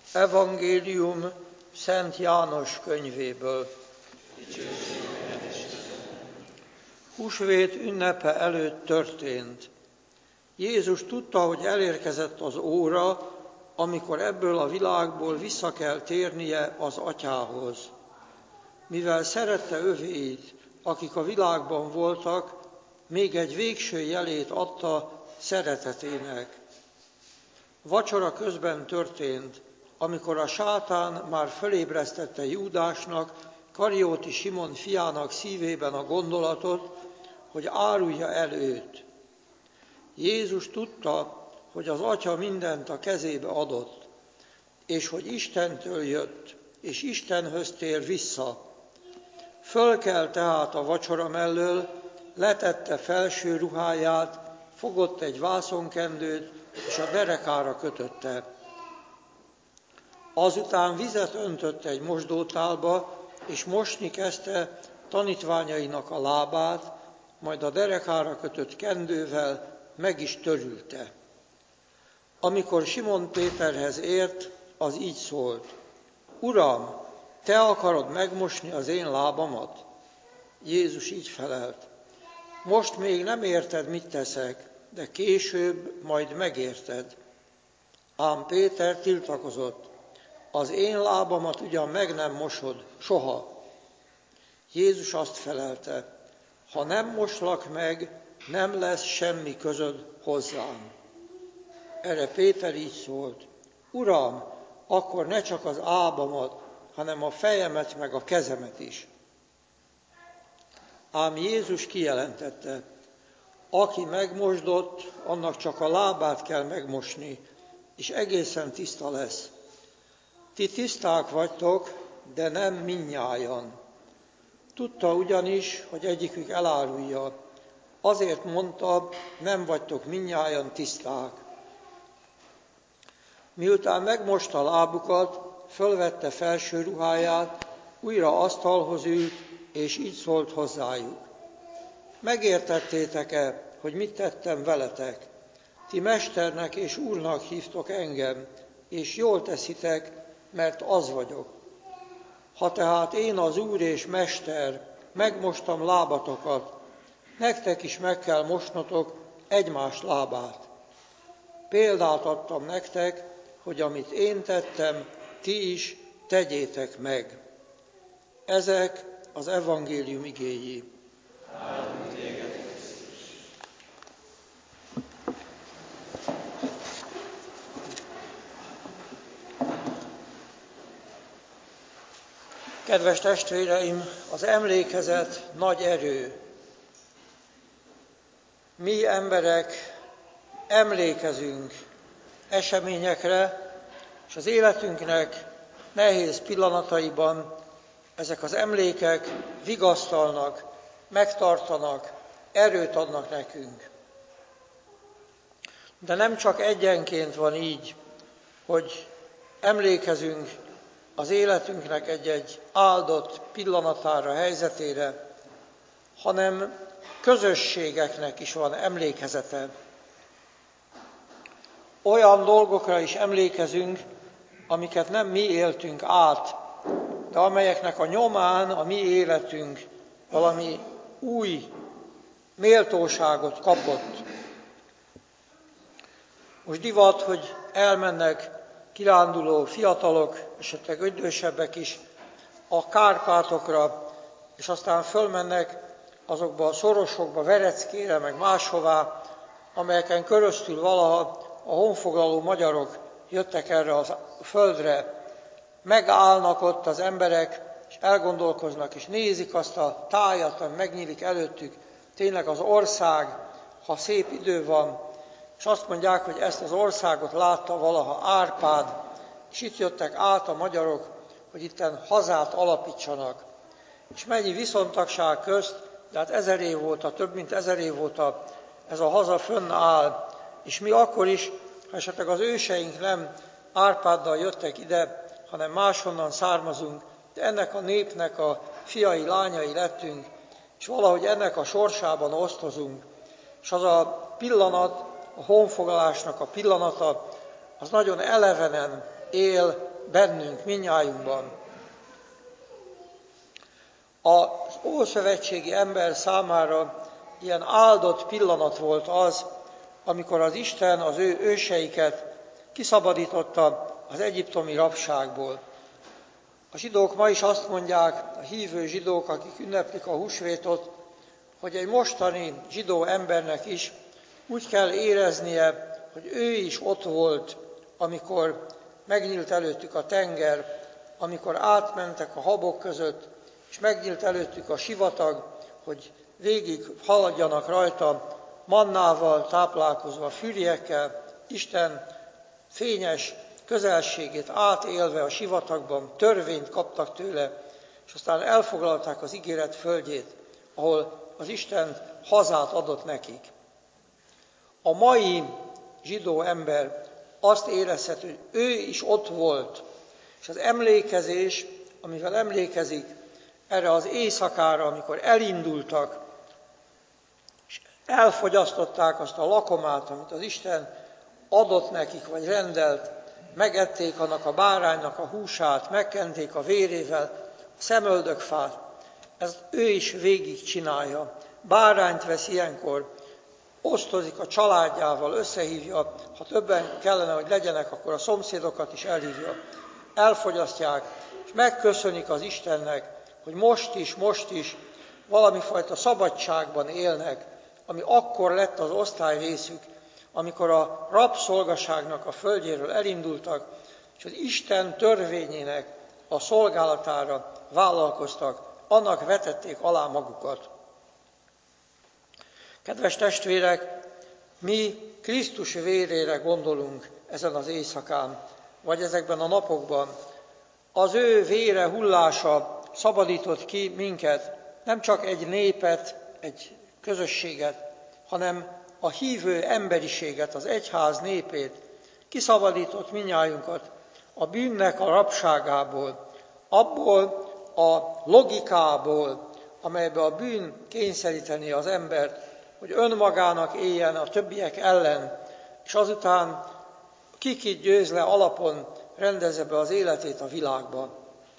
Evangélium Szent János könyvéből. Húsvét ünnepe előtt történt. Jézus tudta, hogy elérkezett az óra, amikor ebből a világból vissza kell térnie az Atyához. Mivel szerette övéit, akik a világban voltak, még egy végső jelét adta szeretetének. Vacsora közben történt, amikor a sátán már fölébresztette Júdásnak, Karióti Simon fiának szívében a gondolatot, hogy árulja el őt. Jézus tudta, hogy az Atya mindent a kezébe adott, és hogy Istentől jött, és Istenhöz tér vissza. Fölkelt tehát a vacsora mellől, letette felső ruháját, fogott egy vászonkendőt, és a derekára kötötte. Azután vizet öntött egy mosdótálba, és mosni kezdte tanítványainak a lábát, majd a derekára kötött kendővel meg is törülte. Amikor Simon Péterhez ért, az így szólt: Uram, te akarod megmosni az én lábamat? Jézus így felelt: Most még nem érted, mit teszek, de később majd megérted. Ám Péter tiltakozott: Az én lábamat ugyan meg nem mosod soha. Jézus azt felelte: Ha nem moslak meg, nem lesz semmi közöd hozzám. Erre Péter így szólt: Uram, akkor ne csak az lábamat, hanem a fejemet meg a kezemet is. Ám Jézus kijelentette: Aki megmosdott, annak csak a lábát kell megmosni, és egészen tiszta lesz. Ti tiszták vagytok, de nem mindnyájan. Tudta ugyanis, hogy egyikük elárulja. Azért mondta, nem vagytok mindnyájan tiszták. Miután megmosta lábukat, fölvette felső ruháját, újra asztalhoz ült, és így szólt hozzájuk: Megértettétek-e, hogy mit tettem veletek? Ti mesternek és úrnak hívtok engem, és jól teszitek, mert az vagyok. Ha tehát én, az Úr és Mester, megmostam lábatokat, nektek is meg kell mosnotok egymás lábát. Példát adtam nektek, hogy amit én tettem, ti is tegyétek meg. Ezek az evangélium igéi. Kedves testvéreim, az emlékezet nagy erő. Mi emberek emlékezünk eseményekre, és az életünknek nehéz pillanataiban ezek az emlékek vigasztalnak, megtartanak, erőt adnak nekünk. De nem csak egyenként van így, hogy emlékezünk az életünknek egy-egy áldott pillanatára, helyzetére, hanem közösségeknek is van emlékezete. Olyan dolgokra is emlékezünk, amiket nem mi éltünk át, de amelyeknek a nyomán a mi életünk valami új méltóságot kapott. Most divat, hogy elmennek kiránduló fiatalok, esetleg idősebbek is a Kárpátokra, és aztán fölmennek azokba a szorosokba, Vereckére, meg máshová, amelyeken köröztül valaha a honfoglaló magyarok jöttek erre a földre. Megállnak ott az emberek, és elgondolkoznak, és nézik azt a tájat, ami megnyílik előttük, tényleg az ország, ha szép idő van, és azt mondják, hogy ezt az országot látta valaha Árpád, és itt jöttek át a magyarok, hogy itten hazát alapítsanak. És mennyi viszontagság közt, de hát 1000 év óta, több mint 1000 év óta ez a haza fönnáll, és mi akkor is, ha esetleg az őseink nem Árpáddal jöttek ide, hanem máshonnan származunk, de ennek a népnek a fiai, lányai lettünk, és valahogy ennek a sorsában osztozunk. És az a pillanat, a honfoglalásnak a pillanata, az nagyon elevenen él bennünk, mindnyájunkban. Az ószövetségi ember számára ilyen áldott pillanat volt az, amikor az Isten az ő őseiket kiszabadította az egyiptomi rabságból. A zsidók ma is azt mondják, a hívő zsidók, akik ünneplik a húsvétot, hogy egy mostani zsidó embernek is úgy kell éreznie, hogy ő is ott volt, amikor megnyílt előttük a tenger, amikor átmentek a habok között, és megnyílt előttük a sivatag, hogy végig haladjanak rajta, mannával táplálkozva, fürjekkel, Isten fényes közelségét átélve a sivatagban, törvényt kaptak tőle, és aztán elfoglalták az ígéret földjét, ahol az Isten hazát adott nekik. A mai zsidó ember azt érezheti, hogy ő is ott volt, és az emlékezés, amivel emlékezik erre az éjszakára, amikor elindultak, és elfogyasztották azt a lakomát, amit az Isten adott nekik, vagy rendelt, megették annak a báránynak a húsát, megkenték a vérével a szemöldökfát. Ezt ő is végig csinálja. Bárányt vesz ilyenkor, osztozik a családjával, összehívja, ha többen kellene, hogy legyenek, akkor a szomszédokat is elhívja. Elfogyasztják, és megköszönik az Istennek, hogy most is valamifajta szabadságban élnek, ami akkor lett az osztályrészük, amikor a rabszolgaságnak a földjéről elindultak, és az Isten törvényének a szolgálatára vállalkoztak, annak vetették alá magukat. Kedves testvérek, mi Krisztus vérére gondolunk ezen az éjszakán, vagy ezekben a napokban. Az ő vére hullása szabadított ki minket, nem csak egy népet, egy közösséget, hanem a hívő emberiséget, az egyház népét, kiszabadított mindnyájunkat a bűnnek a rabságából, abból a logikából, amelybe a bűn kényszeríteni az embert, hogy önmagának éljen a többiek ellen, és azután kikit győz le alapon rendezze be az életét a világban.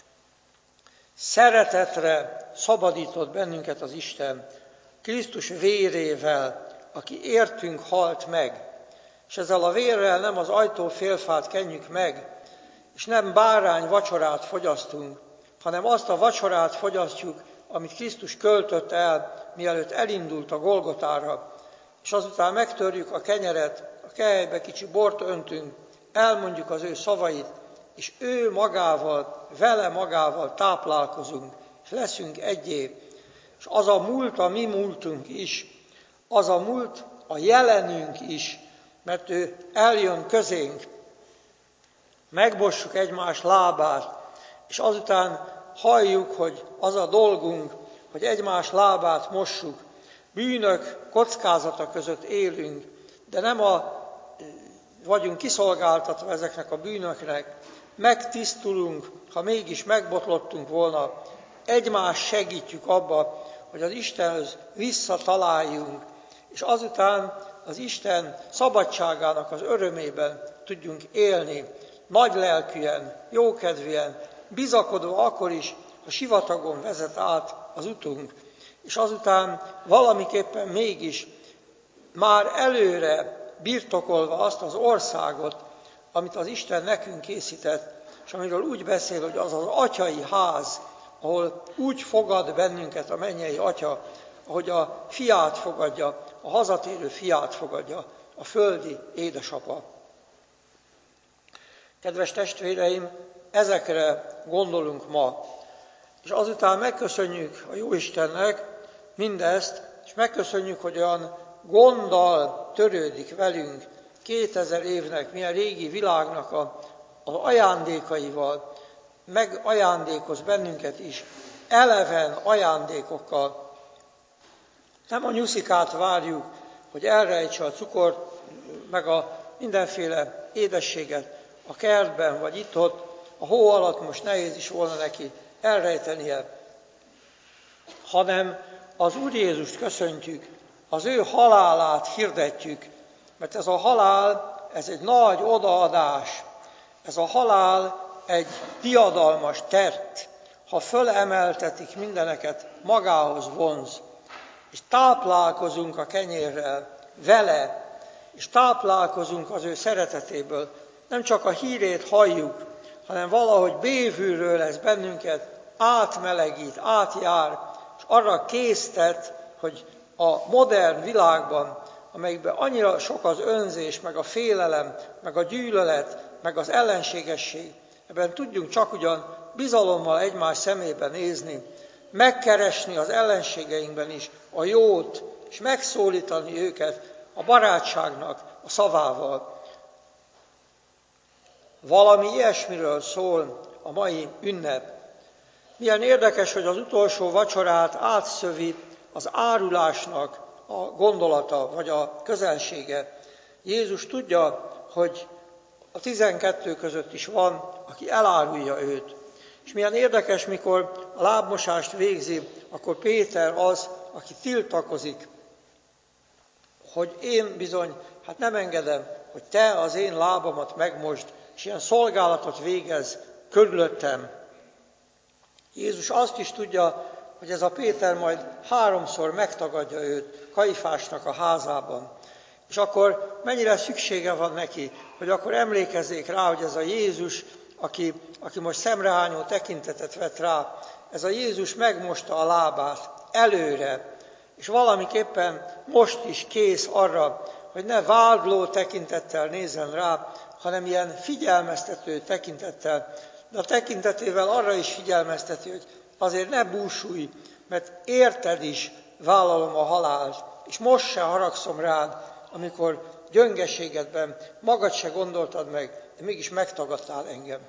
Szeretetre szabadított bennünket az Isten, Krisztus vérével, aki értünk halt meg, és ezzel a vérrel nem az ajtófélfát kenjük meg, és nem bárány vacsorát fogyasztunk, hanem azt a vacsorát fogyasztjuk, amit Krisztus költött el, mielőtt elindult a Golgotára, és azután megtörjük a kenyeret, a kehelybe kicsi bort öntünk, elmondjuk az ő szavait, és ő magával, vele magával táplálkozunk, és leszünk egyé. És az a múlt, a mi múltunk is, az a múlt, a jelenünk is, mert ő eljön közénk, megmossuk egymás lábát, és azután halljuk, hogy az a dolgunk, hogy egymás lábát mossuk, bűnök kockázata között élünk, de nem vagyunk kiszolgáltatva ezeknek a bűnöknek, megtisztulunk, ha mégis megbotlottunk volna, egymást segítjük abba, hogy az Istenhöz visszataláljunk, és azután az Isten szabadságának az örömében tudjunk élni, nagy lelkűen, jókedvűen, bizakodva akkor is, ha sivatagon vezet át az utunk, és azután valamiképpen mégis már előre birtokolva azt az országot, amit az Isten nekünk készített, és amiről úgy beszél, hogy az az atyai ház, ahol úgy fogad bennünket a mennyei atya, ahogy a fiát fogadja, a hazatérő fiát fogadja, a földi édesapa. Kedves testvéreim, ezekre gondolunk ma, és azután megköszönjük a Jóistennek mindezt, és megköszönjük, hogy olyan gonddal törődik velünk 2000 évnek, milyen régi világnak az ajándékaival, megajándékoz bennünket is, eleven ajándékokkal. Nem a nyuszikát várjuk, hogy elrejtse a cukort, meg a mindenféle édességet a kertben, vagy itt-ott, a hó alatt most nehéz is volna neki elrejtenie, hanem az Úr Jézust köszöntjük, az ő halálát hirdetjük, mert ez a halál, ez egy nagy odaadás. Ez a halál egy diadalmas tett, ha fölemeltetik mindeneket, magához vonz, és táplálkozunk a kenyérrel, vele, és táplálkozunk az ő szeretetéből. Nem csak a hírét halljuk, hanem valahogy bévülről ez bennünket átmelegít, átjár, és arra késztet, hogy a modern világban, amelyikben annyira sok az önzés, meg a félelem, meg a gyűlölet, meg az ellenségesség, ebben tudjunk csak ugyan bizalommal egymás szemébe nézni, megkeresni az ellenségeinkben is a jót, és megszólítani őket a barátságnak a szavával. Valami ilyesmiről szól a mai ünnep. Milyen érdekes, hogy az utolsó vacsorát átszövi az árulásnak a gondolata, vagy a közelsége. Jézus tudja, hogy a 12 között is van, aki elárulja őt. És milyen érdekes, mikor a lábmosást végzi, akkor Péter az, aki tiltakozik, hogy én bizony, nem engedem, hogy te az én lábamat megmosd, és ilyen szolgálatot végez körülöttem. Jézus azt is tudja, hogy ez a Péter majd 3-szor megtagadja őt Kajfásnak a házában. És akkor mennyire szüksége van neki, hogy akkor emlékezzék rá, hogy ez a Jézus, aki most szemrehányó tekintetet vett rá, ez a Jézus megmosta a lábát előre, és valamiképpen most is kész arra, hogy ne vádló tekintettel nézzen rá, hanem ilyen figyelmeztető tekintettel, de a tekintetével arra is figyelmezteti, hogy azért ne búsulj, mert érted is vállalom a halált, és most se haragszom rád, amikor gyöngeségedben magad se gondoltad meg, de mégis megtagadtál engem.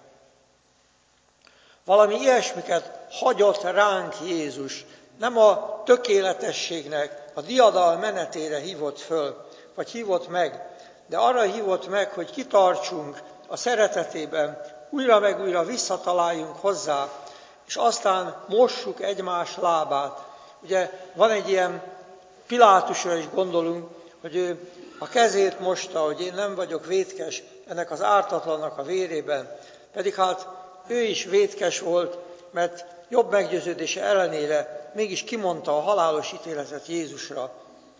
Valami ilyesmiket hagyott ránk Jézus, nem a tökéletességnek, a diadal menetére hívott föl, vagy hívott meg, de arra hívott meg, hogy kitartsunk a szeretetében, újra meg újra visszataláljunk hozzá, és aztán mossuk egymás lábát. Ugye van egy ilyen, Pilátusra is gondolunk, hogy ő a kezét mosta, hogy én nem vagyok vétkes ennek az ártatlannak a vérében, pedig ő is vétkes volt, mert jobb meggyőződése ellenére mégis kimondta a halálos ítéletet Jézusra.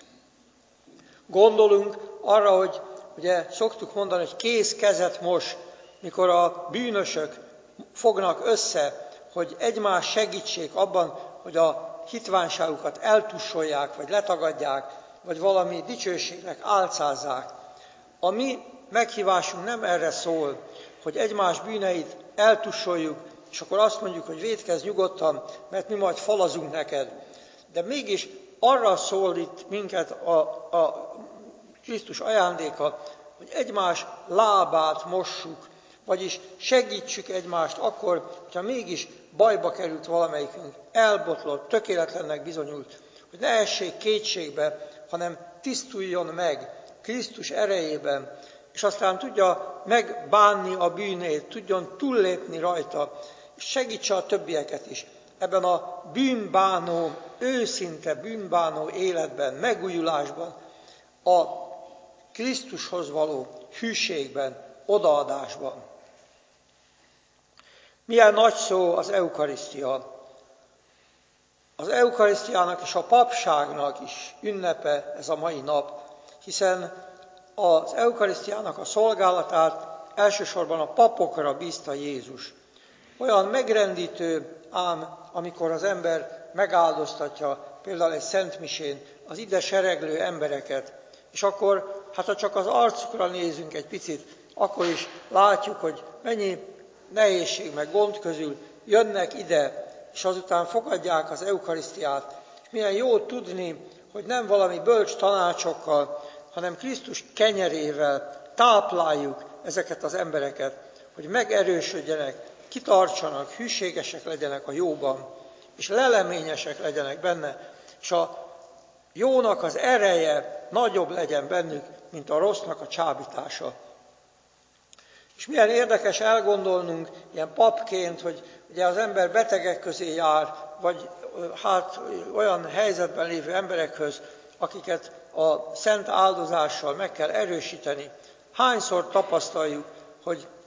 Gondolunk arra, hogy ugye szoktuk mondani, hogy kész kezet mos, mikor a bűnösök fognak össze, hogy egymás segítsék abban, hogy a hitványságukat eltussolják, vagy letagadják, vagy valami dicsőségnek álcázzák. A mi meghívásunk nem erre szól, hogy egymás bűneit eltussoljuk, és akkor azt mondjuk, hogy vétkezz nyugodtan, mert mi majd falazunk neked. De mégis arra szólít minket a Krisztus ajándéka, hogy egymás lábát mossuk, vagyis segítsük egymást akkor, hogyha mégis bajba került valamelyikünk, elbotlott, tökéletlennek bizonyult, hogy ne essék kétségbe, hanem tisztuljon meg Krisztus erejében, és aztán tudja megbánni a bűnét, tudjon túllépni rajta, és segítse a többieket is ebben a bűnbánó, őszinte bűnbánó életben, megújulásban, a Krisztushoz való hűségben, odaadásban. Milyen nagy szó az eukarisztia. Az eukarisztiának és a papságnak is ünnepe ez a mai nap, hiszen az eukarisztiának a szolgálatát elsősorban a papokra bízta Jézus. Olyan megrendítő ám, amikor az ember megáldoztatja például egy szentmisén az ide sereglő embereket, és akkor, ha csak az arcukra nézünk egy picit, akkor is látjuk, hogy mennyi nehézség meg gond közül jönnek ide, és azután fogadják az eukarisztiát. És milyen jó tudni, hogy nem valami bölcs tanácsokkal, hanem Krisztus kenyerével tápláljuk ezeket az embereket, hogy megerősödjenek, kitartsanak, hűségesek legyenek a jóban, és leleményesek legyenek benne, és a jónak az ereje nagyobb legyen bennük, mint a rossznak a csábítása. És milyen érdekes elgondolnunk ilyen papként, hogy ugye az ember betegek közé jár, vagy olyan helyzetben lévő emberekhöz, akiket a szent áldozással meg kell erősíteni. Hányszor tapasztaljuk, hogy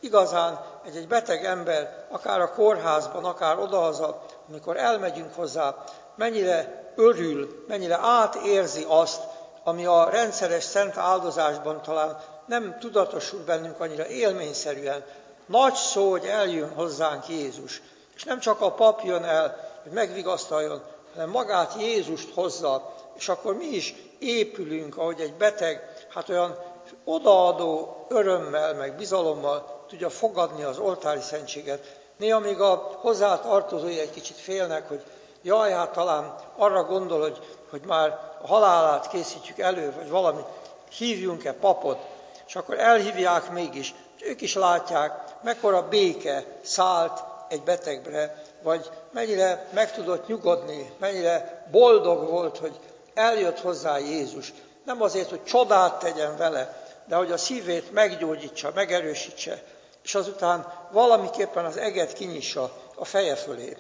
igazán egy beteg ember, akár a kórházban, akár odahaza, amikor elmegyünk hozzá, mennyire örül, mennyire átérzi azt, ami a rendszeres szent áldozásban talán nem tudatosul bennünk annyira élményszerűen. Nagy szó, hogy eljön hozzánk Jézus. És nem csak a pap jön el, hogy megvigasztaljon, hanem magát Jézust hozza, és akkor mi is épülünk, ahogy egy beteg, olyan odaadó örömmel, meg bizalommal tudja fogadni az oltári szentséget. Néha még a hozzátartozói egy kicsit félnek, hogy jaj, talán arra gondol, hogy már a halálát készítjük elő, vagy valamit, hívjunk-e papot, és akkor elhívják mégis, és ők is látják, mekkora béke szállt egy betegre, vagy mennyire meg tudott nyugodni, mennyire boldog volt, hogy eljött hozzá Jézus. Nem azért, hogy csodát tegyen vele, de hogy a szívét meggyógyítsa, megerősítse, és azután valamiképpen az eget kinyissa a feje fölé.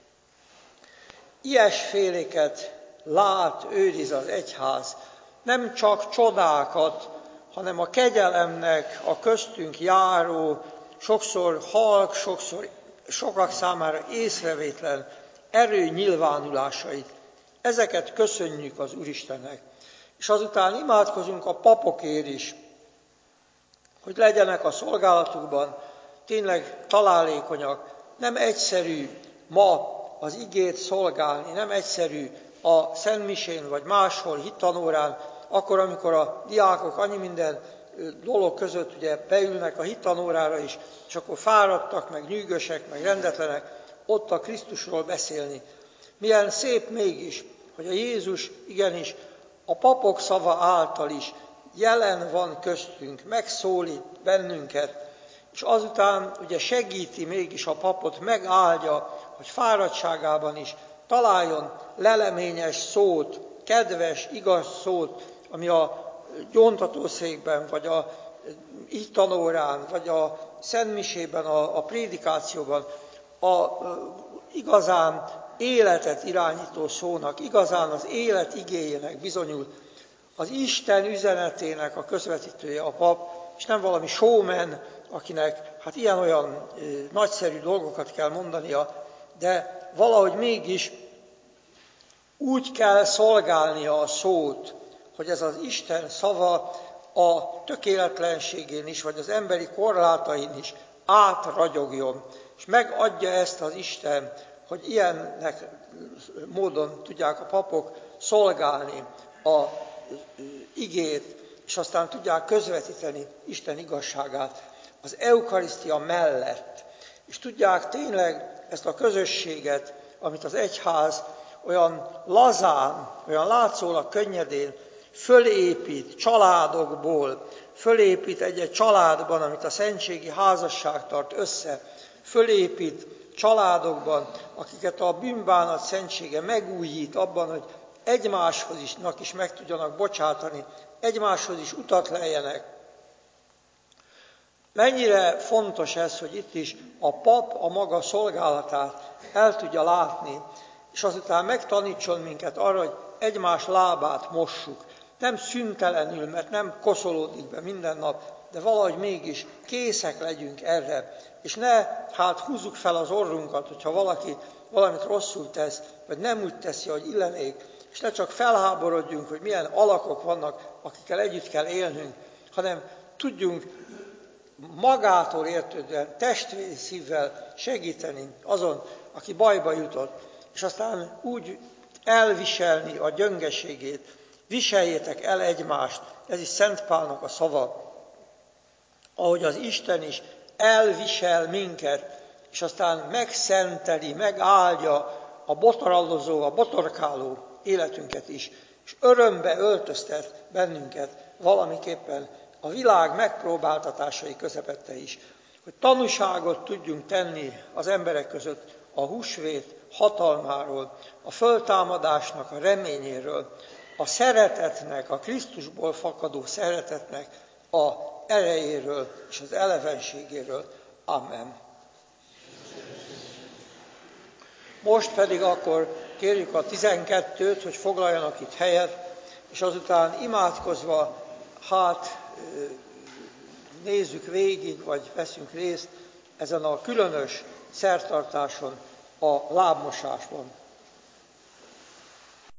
Ilyesféléket lát, őriz az egyház, nem csak csodákat, hanem a kegyelemnek a köztünk járó, sokszor halk, sokszor sokak számára észrevétlen erő nyilvánulásait. Ezeket köszönjük az Úristennek. És azután imádkozunk a papokért is, hogy legyenek a szolgálatukban tényleg találékonyak. Nem egyszerű ma az igét szolgálni, nem egyszerű a szentmisén vagy máshol hittanórán, akkor, amikor a diákok annyi minden dolog között ugye beülnek a hittanórára is, és akkor fáradtak, meg nyűgösek, meg rendetlenek, ott a Krisztusról beszélni. Milyen szép mégis, hogy a Jézus igenis a papok szava által is jelen van köztünk, megszólít bennünket, és azután ugye segíti mégis a papot, megáldja, hogy fáradtságában is találjon leleményes szót, kedves, igaz szót, ami a gyóntatószékben, vagy a hittanórán, vagy a szentmisében, a prédikációban igazán életet irányító szónak, igazán az élet igéjének bizonyul. Az Isten üzenetének a közvetítője a pap, és nem valami showman, akinek ilyen-olyan nagyszerű dolgokat kell mondania, de valahogy mégis úgy kell szolgálnia a szót, hogy ez az Isten szava a tökéletlenségén is, vagy az emberi korlátain is átragyogjon, és megadja ezt az Isten, hogy ilyennek módon tudják a papok szolgálni a igét, és aztán tudják közvetíteni Isten igazságát az eukarisztia mellett, és tudják tényleg ezt a közösséget, amit az egyház olyan lazán, olyan látszólag könnyedén fölépít családokból, fölépít egy családban, amit a szentségi házasság tart össze, fölépít családokban, akiket a bűnbánat szentsége megújít abban, hogy egymáshoz is meg tudjanak bocsátani, egymáshoz is utat lejjenek. Mennyire fontos ez, hogy itt is a pap a maga szolgálatát el tudja látni, és azután megtanítson minket arra, hogy egymás lábát mossuk. Nem szüntelenül, mert nem koszolódik be minden nap, de valahogy mégis készek legyünk erre. És ne húzzuk fel az orrunkat, hogyha valaki valamit rosszul tesz, vagy nem úgy teszi, hogy illenék, és ne csak felháborodjunk, hogy milyen alakok vannak, akikkel együtt kell élnünk, hanem tudjunk magától értődően, testvéri szívvel segíteni azon, aki bajba jutott, és aztán úgy elviselni a gyöngeségét, viseljétek el egymást, ez is Szent Pálnak a szava, ahogy az Isten is elvisel minket, és aztán megszenteli, megáldja a botorallozó, a botorkáló életünket is, és örömbe öltöztet bennünket valamiképpen a világ megpróbáltatásai közepette is, hogy tanúságot tudjunk tenni az emberek között a húsvét hatalmáról, a föltámadásnak a reményéről, a szeretetnek, a Krisztusból fakadó szeretetnek a erejéről és az elevenségéről. Amen. Most pedig akkor kérjük a 12-t, hogy foglaljanak itt helyet, és azután imádkozva, nézzük végig, vagy veszünk részt ezen a különös szertartáson, a lábmosásban.